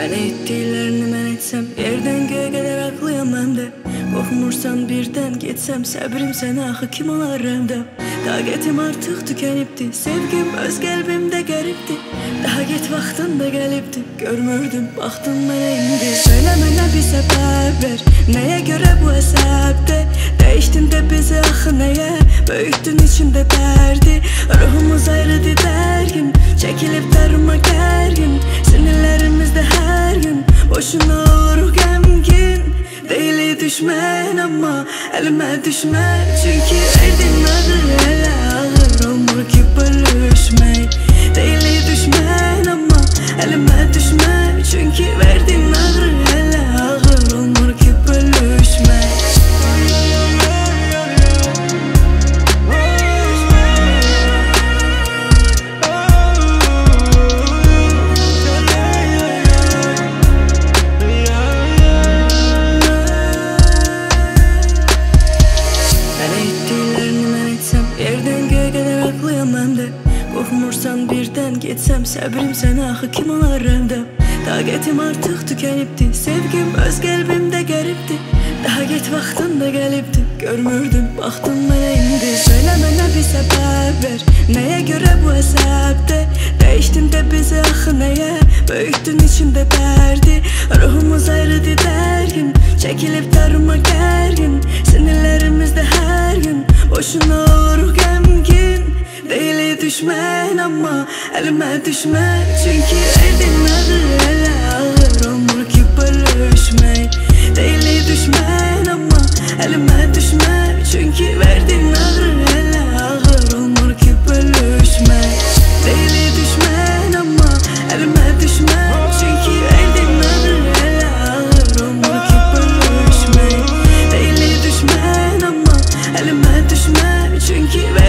Mənə etdiklərini mən etsəm, yerdən göyə qədər ağlayam məndə. Qorxmursan birdən getsəm, səbrim sənə axı kim olar rəmdə. Taqətim artıq tükənibdi, sevgim öz qəlbimdə qəribdi. Daha get vaxtın da gəlibdi, görmürdüm, baxdın mənə indi. Söylə mənə bir səbəb ver, nəyə görə bu əsəbdə dəyişdin də bizi axı nəyə, böyütdün içimdə dərdi. Ruhumuz ayrıdır dərgin, çəkilib darıma gərgin. Sinirlərimizdə hər gün boşuna olur qəmgin. Deyili düşmən amma əlimə düşmə, çünki verdin ağır, elə ağır olmur ki bölüşmək. Deyili düşmən amma əlimə düşmə, çünki verdin ağır, elə ağır olmur ki bölüşmək. Qorxmursan birdən getsəm, səbrim sənə axı kim olar rəmdə. Taqətim artıq tükənibdi, sevgim öz qəlbimdə qəribdi. Daha get vaxtın da gəlibdi, görmürdüm, baxdın mənə indi. Söylə mənə bir səbəb ver, nəyə görə bu əsəbdə dəyişdin də bizi axı nəyə, böyütdün içimdə dərdi. Ruhumuz ayrıdır dərgin, çəkilib darıma gərgin. Sinirlərimizdə hər gün boşuna olur qəmgin. Deyili düşmən amma əlimə düşmə, çünki verdin ağır, elə ağır olmur ki bölüşmək. Deyili düşmən amma əlimə düşmə, çünki verdin ağır, elə ağır olmur ki bölüşmək. Deyili düşmən amma əlimə düşmə, çünki verdin ağır, elə ağır olmur ki bölüşmək. Deyili düşmən amma əlimə düşmə, çünki